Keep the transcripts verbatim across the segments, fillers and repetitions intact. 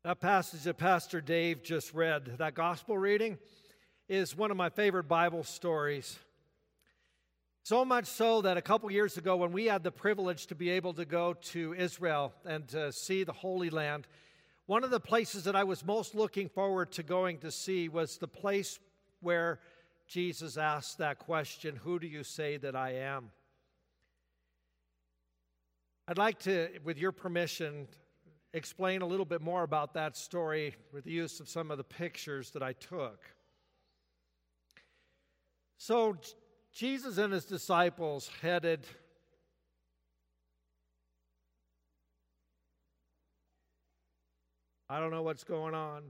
That passage that Pastor Dave just read, that gospel reading, is one of my favorite Bible stories. So much so that a couple years ago, when we had the privilege to be able to go to Israel and to see the Holy Land, one of the places that I was most looking forward to going to see was the place where Jesus asked that question, "Who do you say that I am?" I'd like to, with your permission, explain a little bit more about that story with the use of some of the pictures that I took. So Jesus and his disciples headed I don't know what's going on.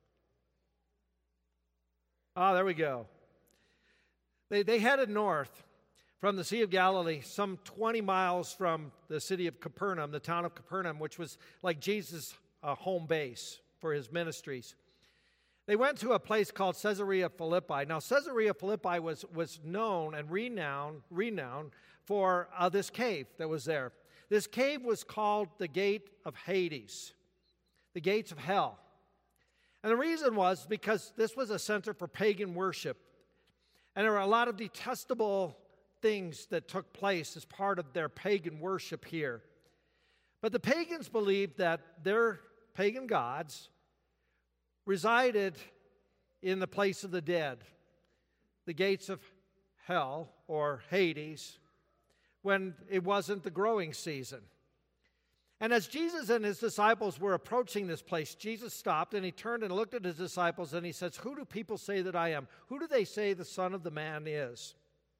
Ah, there we go. They, they headed north from the Sea of Galilee, some twenty miles from the city of Capernaum, the town of Capernaum, which was like Jesus' uh, home base for his ministries. They went to a place called Caesarea Philippi. Now, Caesarea Philippi was, was known and renowned, renowned for uh, this cave that was there. This cave was called the Gate of Hades, the gates of hell. And the reason was because this was a center for pagan worship. And there were a lot of detestable things that took place as part of their pagan worship here. But the pagans believed that their pagan gods resided in the place of the dead, the gates of hell or Hades, when it wasn't the growing season. And as Jesus and his disciples were approaching this place, Jesus stopped and he turned and looked at his disciples and he says, "Who do people say that I am? Who do they say the Son of the Man is?"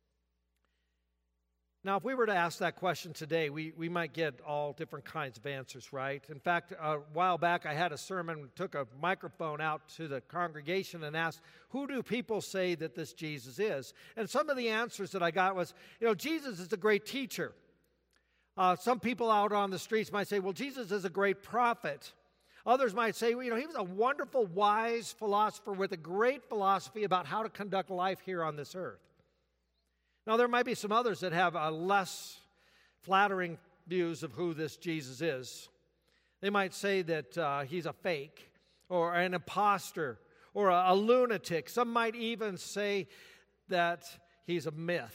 Now, if we were to ask that question today, we, we might get all different kinds of answers, right? In fact, a while back, I had a sermon, took a microphone out to the congregation and asked, who do people say that this Jesus is? And some of the answers that I got was, you know, Jesus is a great teacher. Uh, some people out on the streets might say, well, Jesus is a great prophet. Others might say, well, you know, he was a wonderful, wise philosopher with a great philosophy about how to conduct life here on this earth. Now, there might be some others that have uh, less flattering views of who this Jesus is. They might say that uh, he's a fake or an imposter or a, a lunatic. Some might even say that he's a myth.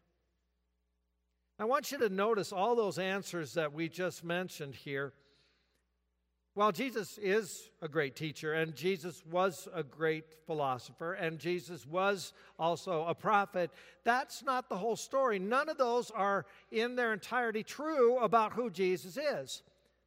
I want you to notice all those answers that we just mentioned here. While Jesus is a great teacher, and Jesus was a great philosopher, and Jesus was also a prophet, that's not the whole story. None of those are in their entirety true about who Jesus is.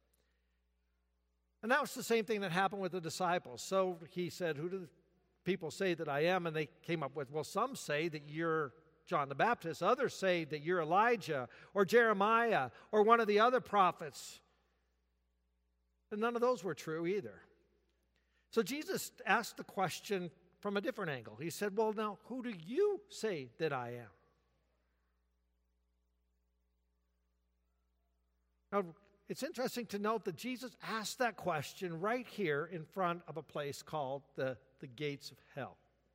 And that was the same thing that happened with the disciples. So he said, who do people say that I am? And they came up with, well, some say that you're John the Baptist. Others say that you're Elijah or Jeremiah or one of the other prophets. And none of those were true either. So Jesus asked the question from a different angle. He said, well, now, who do you say that I am? Now, it's interesting to note that Jesus asked that question right here in front of a place called the, the gates of hell.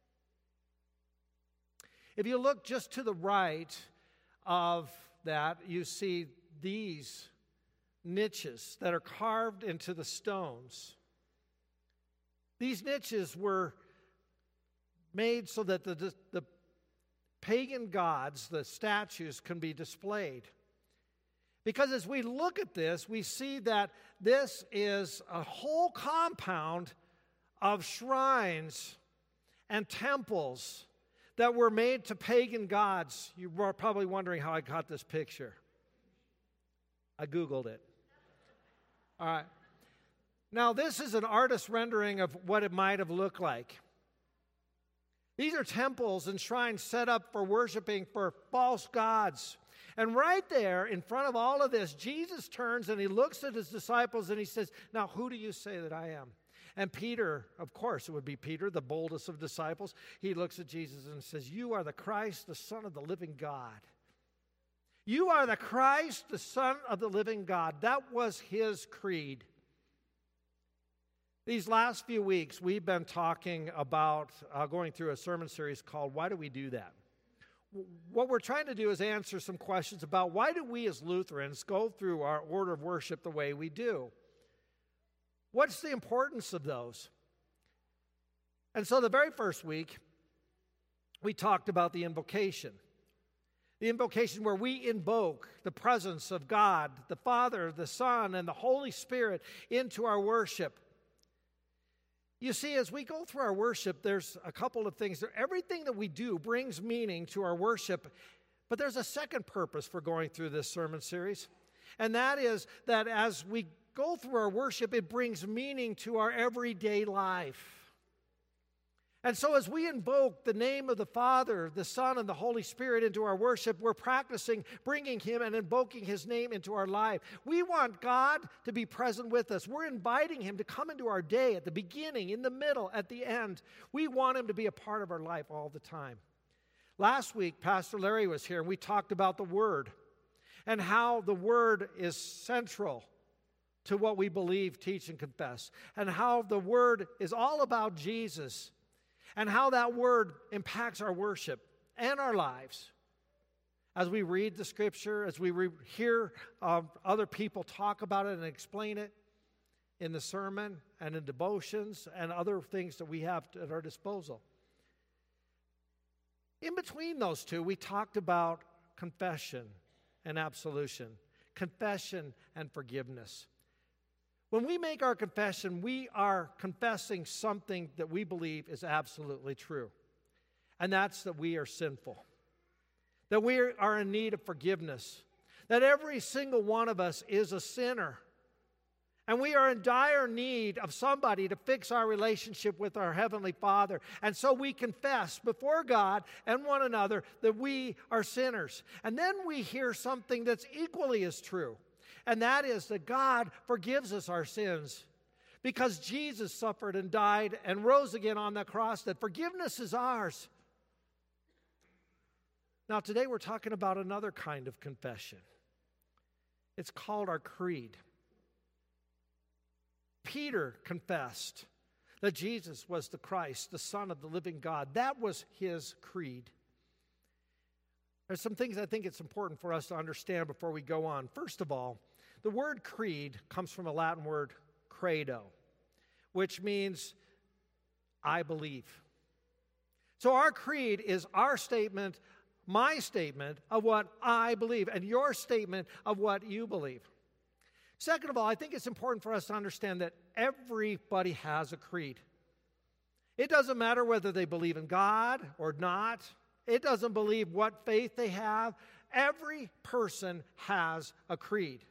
If you look just to the right of that, you see these niches that are carved into the stones. These niches were made so that the, the, the pagan gods, the statues, can be displayed. Because as we look at this, we see that this is a whole compound of shrines and temples that were made to pagan gods. You are probably wondering how I got this picture. I Googled it. All right. Now, this is an artist's rendering of what it might have looked like. These are temples and shrines set up for worshiping for false gods. And right there, in front of all of this, Jesus turns and he looks at his disciples and he says, now, who do you say that I am? And Peter, of course, it would be Peter, the boldest of disciples. He looks at Jesus and says, you are the Christ, the Son of the living God. You are the Christ, the Son of the living God. That was his creed. These last few weeks, we've been talking about uh, going through a sermon series called Why Do We Do That? What we're trying to do is answer some questions about why do we as Lutherans go through our order of worship the way we do? What's the importance of those? And so the very first week, we talked about the invocation. The invocation where we invoke the presence of God, the Father, the Son, and the Holy Spirit into our worship. You see, as we go through our worship, there's a couple of things. Everything that we do brings meaning to our worship, but there's a second purpose for going through this sermon series, and that is that as we go through our worship, it brings meaning to our everyday life. And so as we invoke the name of the Father, the Son, and the Holy Spirit into our worship, we're practicing bringing Him and invoking His name into our life. We want God to be present with us. We're inviting Him to come into our day at the beginning, in the middle, at the end. We want Him to be a part of our life all the time. Last week, Pastor Larry was here, and we talked about the Word and how the Word is central to what we believe, teach, and confess, and how the Word is all about Jesus, and how that Word impacts our worship and our lives. As we read the Scripture, as we re- hear uh, other people talk about it and explain it in the sermon and in devotions and other things that we have at our disposal. In between those two, we talked about confession and absolution, confession and forgiveness. When we make our confession, we are confessing something that we believe is absolutely true. And that's that we are sinful. That we are in need of forgiveness. That every single one of us is a sinner. And we are in dire need of somebody to fix our relationship with our Heavenly Father. And so we confess before God and one another that we are sinners. And then we hear something that's equally as true. And that is that God forgives us our sins because Jesus suffered and died and rose again on the cross, that forgiveness is ours. Now, today we're talking about another kind of confession. It's called our creed. Peter confessed that Jesus was the Christ, the Son of the living God. That was his creed. There's some things I think it's important for us to understand before we go on. First of all, the word creed comes from a Latin word, credo, which means I believe. So our creed is our statement, my statement of what I believe, and your statement of what you believe. Second of all, I think it's important for us to understand that everybody has a creed. It doesn't matter whether they believe in God or not. It doesn't believe what faith they have. Every person has a creed.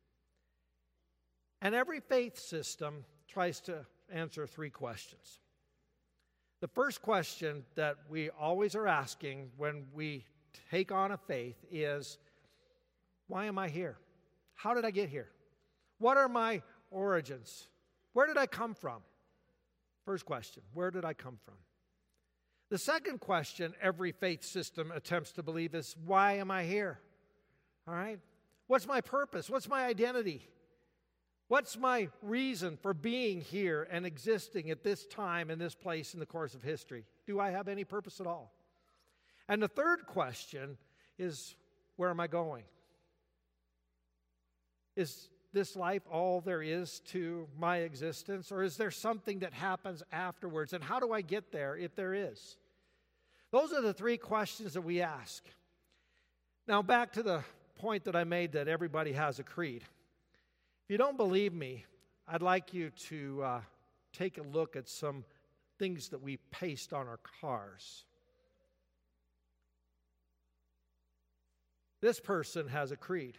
And every faith system tries to answer three questions. The first question that we always are asking when we take on a faith is, why am I here? How did I get here? What are my origins? Where did I come from? First question, where did I come from? The second question every faith system attempts to believe is, why am I here? All right? What's my purpose? What's my identity? What's my reason for being here and existing at this time and this place in the course of history? Do I have any purpose at all? And the third question is, where am I going? Is this life all there is to my existence, or is there something that happens afterwards? And how do I get there if there is? Those are the three questions that we ask. Now, back to the point that I made that everybody has a creed. If you don't believe me, I'd like you to uh, take a look at some things that we paste on our cars. This person has a creed.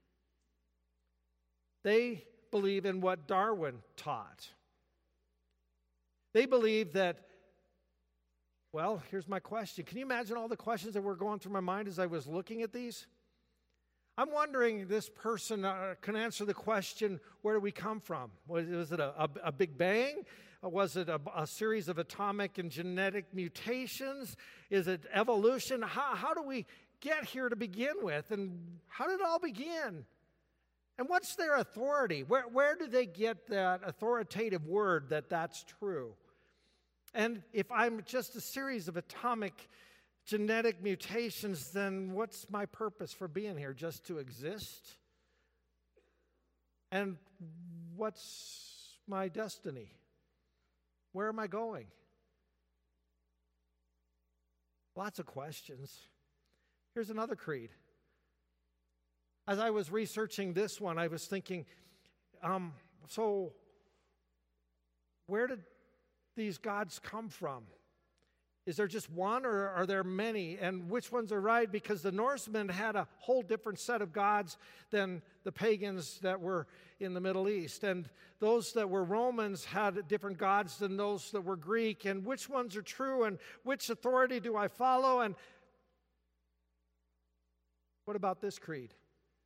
They believe in what Darwin taught. They believe that, well, here's my question. Can you imagine all the questions that were going through my mind as I was looking at these? I'm wondering if this person uh, can answer the question, where do we come from? Was, was it a, a, a big bang? Or was it a, a series of atomic and genetic mutations? Is it evolution? How, how do we get here to begin with? And how did it all begin? And what's their authority? Where, where do they get that authoritative word that that's true? And if I'm just a series of atomic genetic mutations, then what's my purpose for being here? Just to exist? And what's my destiny? Where am I going? Lots of questions. Here's another creed. As I was researching this one, I was thinking, um, so where did these gods come from? Is there just one, or are there many? And which ones are right? Because the Norsemen had a whole different set of gods than the pagans that were in the Middle East. And those that were Romans had different gods than those that were Greek. And which ones are true? And which authority do I follow? And what about this creed?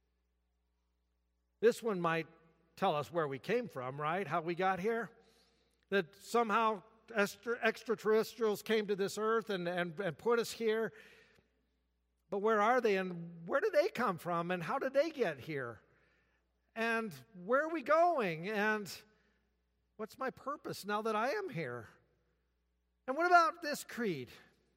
This one might tell us where we came from, right? How we got here. That somehow extraterrestrials came to this earth and, and, and put us here. But where are they, and where did they come from, and how did they get here? And where are we going? And what's my purpose now that I am here? And what about this creed?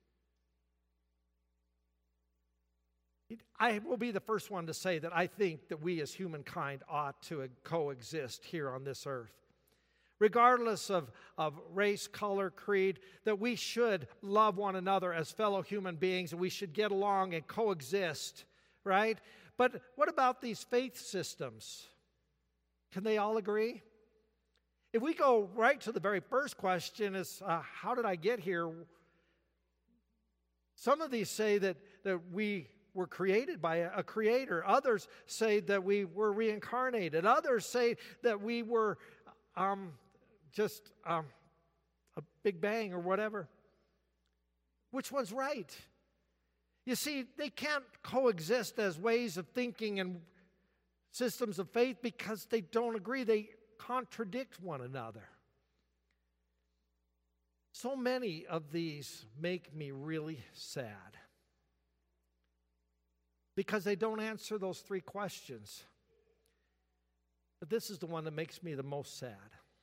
I will be the first one to say that I think that we as humankind ought to coexist here on this earth. Regardless of, of race, color, creed, that we should love one another as fellow human beings, and we should get along and coexist, right? But what about these faith systems? Can they all agree? If we go right to the very first question is, uh, how did I get here? Some of these say that, that we were created by a, a creator. Others say that we were reincarnated. Others say that we were... Um, just um, a big bang or whatever. Which one's right? You see, they can't coexist as ways of thinking and systems of faith because they don't agree. They contradict one another. So many of these make me really sad because they don't answer those three questions. But this is the one that makes me the most sad.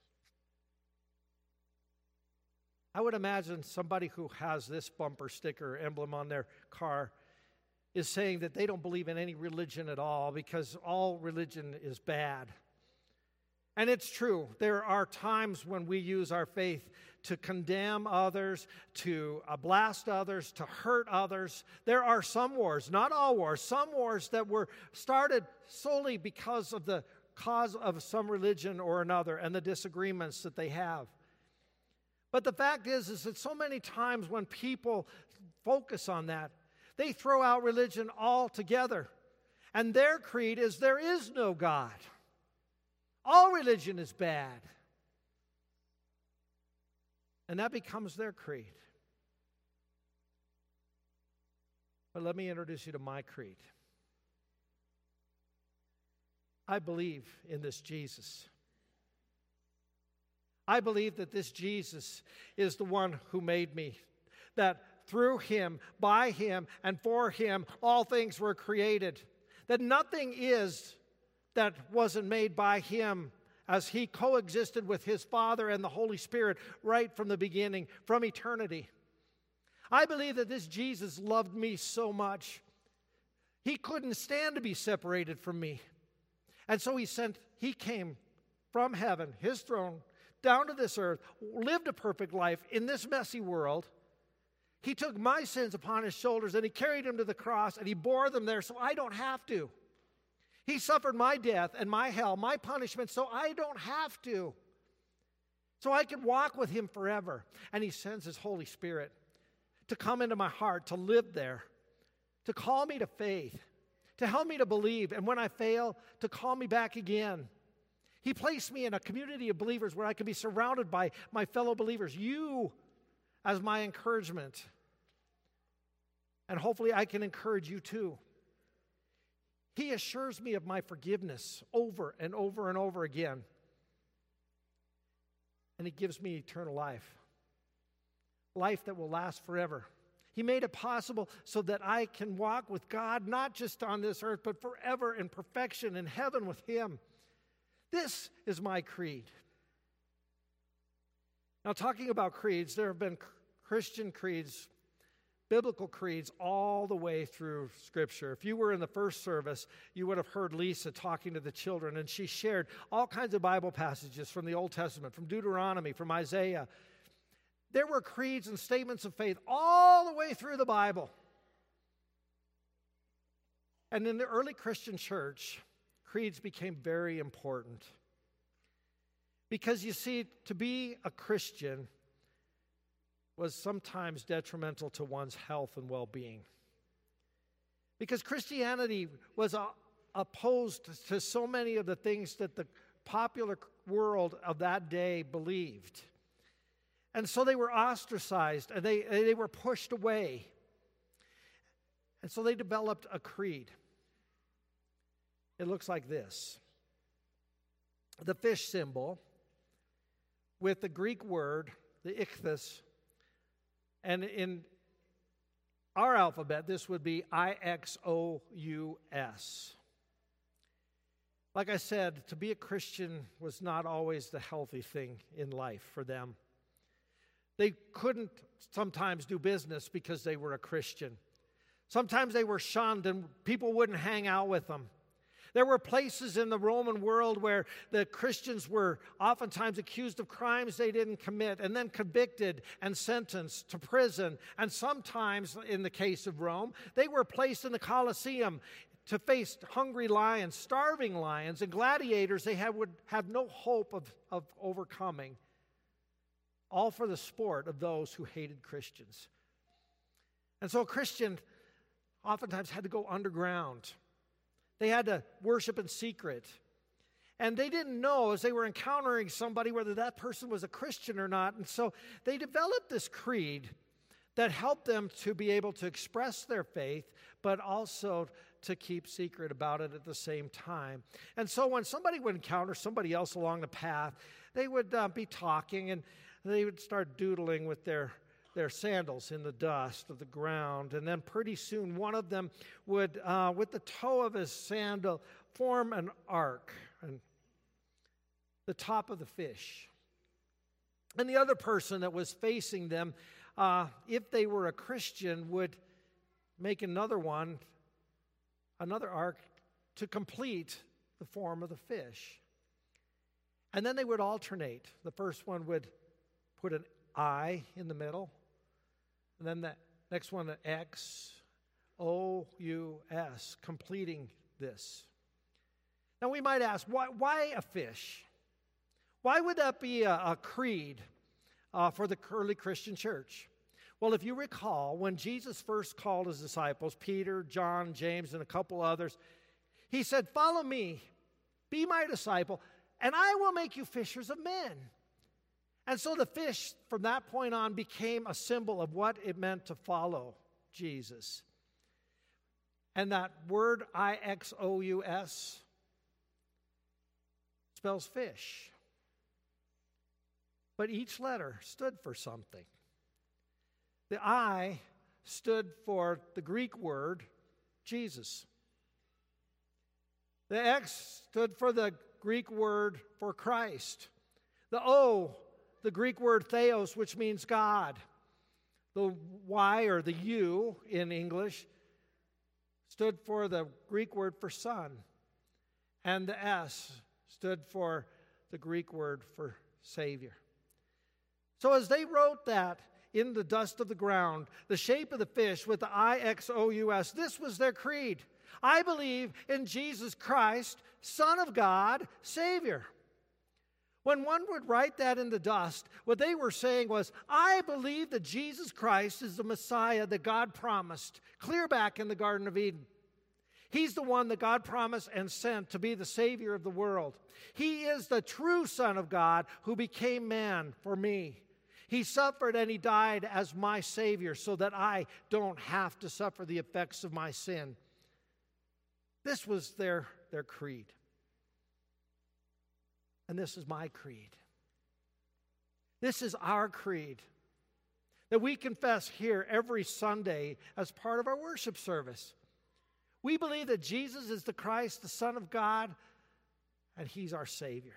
I would imagine somebody who has this bumper sticker emblem on their car is saying that they don't believe in any religion at all because all religion is bad. And it's true. There are times when we use our faith to condemn others, to uh, blast others, to hurt others. There are some wars, not all wars, some wars that were started solely because of the cause of some religion or another and the disagreements that they have. But the fact is, is that so many times when people focus on that, they throw out religion altogether. And their creed is there is no God. All religion is bad. And that becomes their creed. But let me introduce you to my creed. I believe in this Jesus. I believe that this Jesus is the one who made me, that through him, by him, and for him, all things were created, that nothing is that wasn't made by him as he coexisted with his Father and the Holy Spirit right from the beginning, from eternity. I believe that this Jesus loved me so much, he couldn't stand to be separated from me. And so he sent, he came from heaven, his throne, down to this earth, lived a perfect life in this messy world. He took my sins upon his shoulders and he carried them to the cross and he bore them there so I don't have to. He suffered my death and my hell, my punishment, so I don't have to. So I can walk with him forever. And he sends his Holy Spirit to come into my heart, to live there, to call me to faith, to help me to believe, and when I fail, to call me back again. He placed me in a community of believers where I could be surrounded by my fellow believers, you as my encouragement. And hopefully I can encourage you too. He assures me of my forgiveness over and over and over again. And he gives me eternal life, life that will last forever. He made it possible so that I can walk with God, not just on this earth, but forever in perfection in heaven with him. This is my creed. Now, talking about creeds, there have been Christian creeds biblical creeds all the way through Scripture. If you were in the first service, you would have heard Lisa talking to the children, and she shared all kinds of Bible passages from the Old Testament, from Deuteronomy, from Isaiah. There were creeds and statements of faith all the way through the Bible. And in the early Christian church, creeds became very important. Because you see, to be a Christian was sometimes detrimental to one's health and well-being. Because Christianity was uh, opposed to so many of the things that the popular world of that day believed. And so they were ostracized, and they, they were pushed away. And so they developed a creed. It looks like this. The fish symbol with the Greek word, the ichthus, and in our alphabet, this would be I X O U S. Like I said, to be a Christian was not always the healthy thing in life for them. They couldn't sometimes do business because they were a Christian. Sometimes they were shunned and people wouldn't hang out with them. There were places in the Roman world where the Christians were oftentimes accused of crimes they didn't commit and then convicted and sentenced to prison. And sometimes, in the case of Rome, they were placed in the Colosseum to face hungry lions, starving lions, and gladiators they had, would have no hope of, of overcoming, all for the sport of those who hated Christians. And so a Christian oftentimes had to go underground. They had to worship in secret. And they didn't know as they were encountering somebody whether that person was a Christian or not. And so they developed this creed that helped them to be able to express their faith, but also to keep secret about it at the same time. And so when somebody would encounter somebody else along the path, they would uh, be talking and they would start doodling with their their sandals in the dust of the ground. And then pretty soon one of them would, uh, with the toe of his sandal, form an arc and the top of the fish. And the other person that was facing them, uh, if they were a Christian, would make another one, another arc to complete the form of the fish. And then they would alternate. The first one would put an I in the middle. And then the next one, X, O, U, S, completing this. Now we might ask, why, why a fish? Why would that be a, a creed uh, for the early Christian church? Well, if you recall, when Jesus first called his disciples, Peter, John, James, and a couple others, he said, "Follow me, be my disciple, and I will make you fishers of men." And so the fish, from that point on, became a symbol of what it meant to follow Jesus. And that word I X O U S spells fish. But each letter stood for something. The I stood for the Greek word Jesus. The X stood for the Greek word for Christ. The O, the Greek word theos, which means God. The Y, or the U in English, stood for the Greek word for son. And the S stood for the Greek word for Savior. So as they wrote that in the dust of the ground, the shape of the fish with the I X O U S, this was their creed. I believe in Jesus Christ, Son of God, Savior. When one would write that in the dust, what they were saying was, I believe that Jesus Christ is the Messiah that God promised, clear back in the Garden of Eden. He's the one that God promised and sent to be the Savior of the world. He is the true Son of God who became man for me. He suffered and he died as my Savior so that I don't have to suffer the effects of my sin. This was their, their creed. And this is my creed. This is our creed that we confess here every Sunday as part of our worship service. We believe that Jesus is the Christ, the Son of God, and He's our Savior.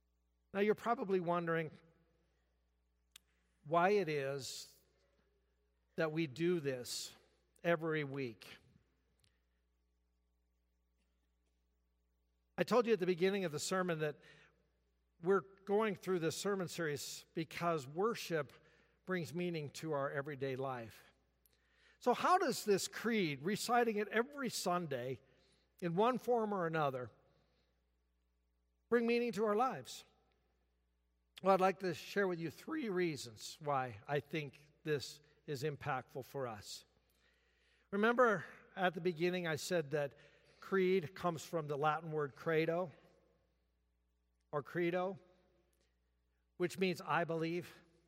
Now you're probably wondering why it is that we do this every week. I told you at the beginning of the sermon that we're going through this sermon series because worship brings meaning to our everyday life. So how does this creed, reciting it every Sunday in one form or another, bring meaning to our lives? Well, I'd like to share with you three reasons why I think this is impactful for us. Remember at the beginning I said that creed comes from the Latin word credo, or credo, which means I believe.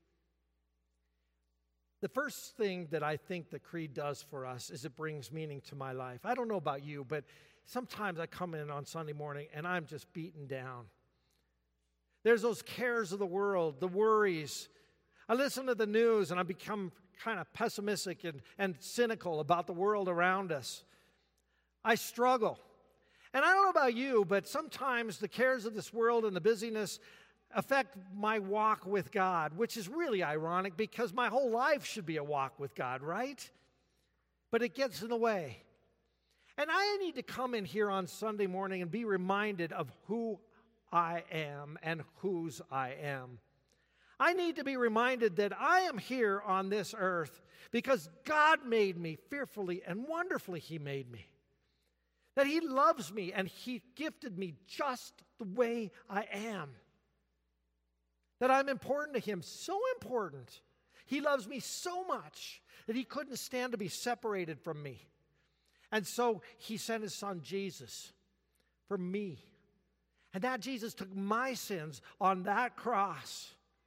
The first thing that I think the creed does for us is it brings meaning to my life. I don't know about you, but sometimes I come in on Sunday morning and I'm just beaten down. There's those cares of the world, the worries. I listen to the news and I become kind of pessimistic and, and cynical about the world around us. I struggle. And I don't know about you, but sometimes the cares of this world and the busyness affect my walk with God, which is really ironic because my whole life should be a walk with God, right? But it gets in the way. And I need to come in here on Sunday morning and be reminded of who I am and whose I am. I need to be reminded that I am here on this earth because God made me fearfully and wonderfully. He made me. That He loves me and He gifted me just the way I am. That I'm important to Him, so important. He loves me so much that He couldn't stand to be separated from me. And so He sent His Son Jesus for me. And that Jesus took my sins on that cross.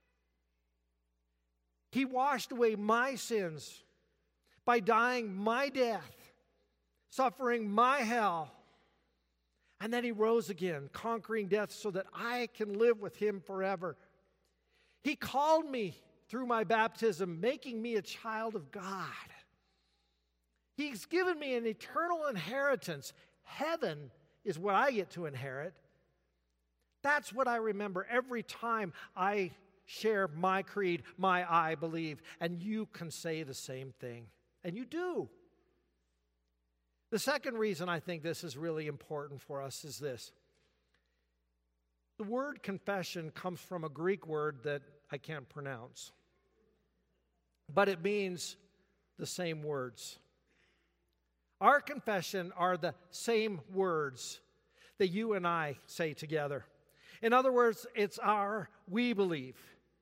He washed away my sins by dying my death, suffering my hell. And then He rose again, conquering death so that I can live with Him forever. He called me through my baptism, making me a child of God. He's given me an eternal inheritance. Heaven is what I get to inherit. That's what I remember every time I share my creed, my I believe. And you can say the same thing. And you do. The second reason I think this is really important for us is this. The word confession comes from a Greek word that I can't pronounce, but it means the same words. Our confession are the same words that you and I say together. In other words, it's our we believe.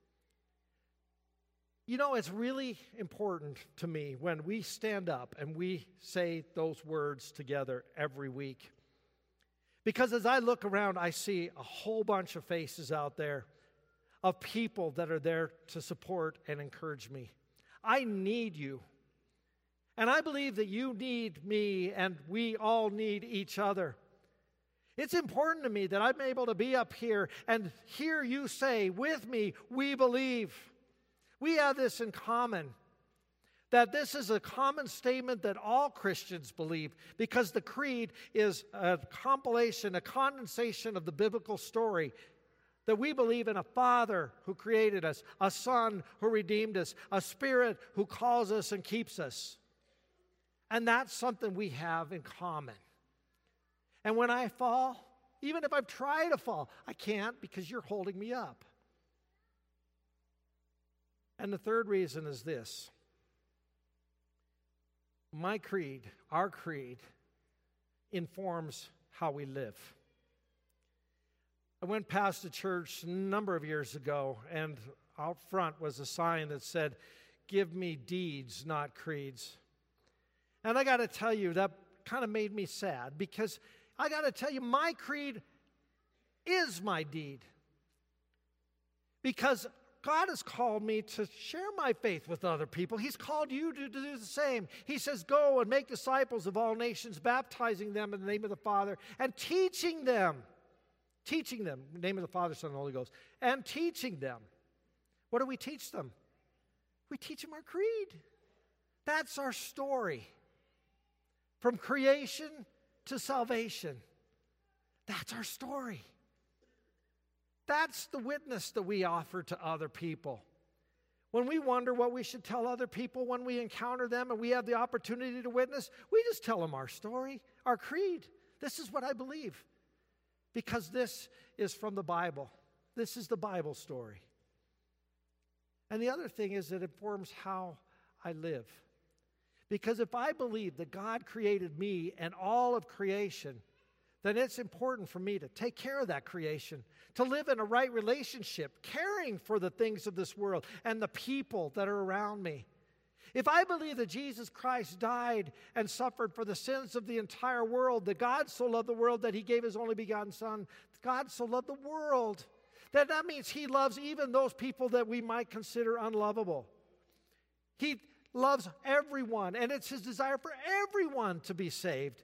You know, it's really important to me when we stand up and we say those words together every week. Because as I look around, I see a whole bunch of faces out there of people that are there to support and encourage me. I need you. And I believe that you need me and we all need each other. It's important to me that I'm able to be up here and hear you say with me, we believe. We have this in common. That this is a common statement that all Christians believe because the creed is a compilation, a condensation of the biblical story. That we believe in a Father who created us, a Son who redeemed us, a Spirit who calls us and keeps us. And that's something we have in common. And when I fall, even if I try to fall, I can't because you're holding me up. And the third reason is this. My creed, our creed, informs how we live. I went past a church a number of years ago, and out front was a sign that said, "Give me deeds, not creeds." And I got to tell you, that kind of made me sad, because I got to tell you, my creed is my deed. Because God has called me to share my faith with other people. He's called you to do the same. He says, go and make disciples of all nations, baptizing them in the name of the Father and teaching them. Teaching them, in the name of the Father, Son, and Holy Ghost. And teaching them. What do we teach them? We teach them our creed. That's our story. From creation to salvation. That's our story. That's the witness that we offer to other people. When we wonder what we should tell other people when we encounter them and we have the opportunity to witness, we just tell them our story, our creed. This is what I believe. Because this is from the Bible. This is the Bible story. And the other thing is that it informs how I live. Because if I believe that God created me and all of creation, then it's important for me to take care of that creation, to live in a right relationship, caring for the things of this world and the people that are around me. If I believe that Jesus Christ died and suffered for the sins of the entire world, that God so loved the world that he gave his only begotten Son, God so loved the world, that that means he loves even those people that we might consider unlovable. He loves everyone, and it's his desire for everyone to be saved.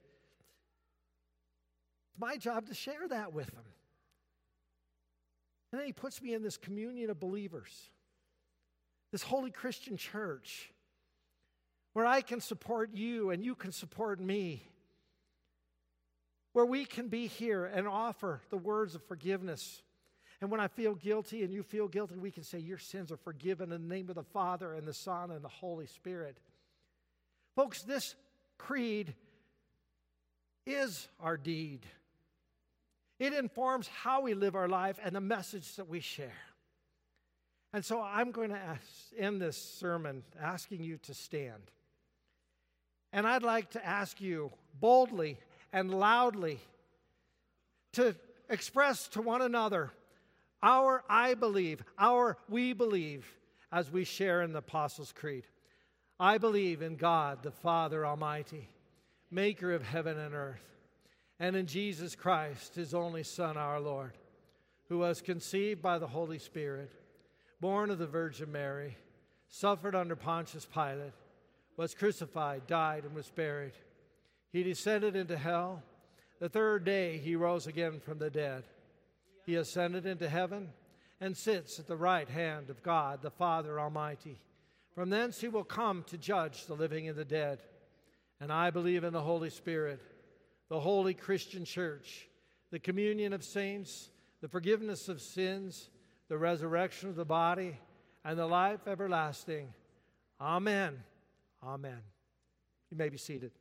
It's my job to share that with them. And then he puts me in this communion of believers, this holy Christian church, where I can support you and you can support me, where we can be here and offer the words of forgiveness. And when I feel guilty and you feel guilty, we can say, your sins are forgiven in the name of the Father and the Son and the Holy Spirit. Folks, this creed is our deed. It informs how we live our life and the message that we share. And so I'm going to ask, end this sermon asking you to stand. And I'd like to ask you boldly and loudly to express to one another our I believe, our we believe, as we share in the Apostles' Creed. I believe in God, the Father Almighty, maker of heaven and earth, and in Jesus Christ, his only Son, our Lord, who was conceived by the Holy Spirit, born of the Virgin Mary, suffered under Pontius Pilate, was crucified, died, and was buried. He descended into hell. The third day he rose again from the dead. He ascended into heaven and sits at the right hand of God, the Father Almighty. From thence he will come to judge the living and the dead. And I believe in the Holy Spirit, the holy Christian church, the communion of saints, the forgiveness of sins, the resurrection of the body, and the life everlasting. Amen. Amen. You may be seated.